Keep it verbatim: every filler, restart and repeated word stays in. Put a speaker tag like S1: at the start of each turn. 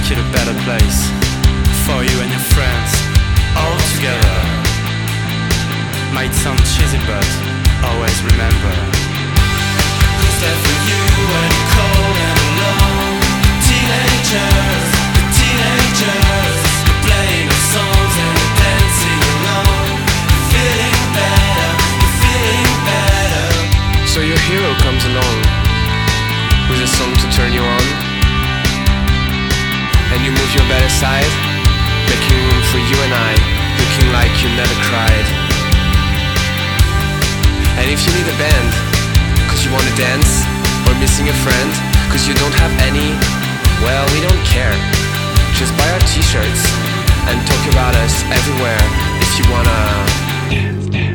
S1: make it a better place for you and your friends all together. Might sound cheesy, but always remember who's there for you when you're cold and alone. Teenagers, the teenagers, you're playing the songs and you're dancing alone. You're feeling better, you're feeling better.
S2: So your hero comes along with a song to turn you on, and you move your bed aside, making room for you and I, looking like you never cried. And if you need a band, cause you wanna dance, or missing a friend, cause you don't have any, well, we don't care. Just buy our t-shirts and talk about us everywhere if you wanna dance, dance.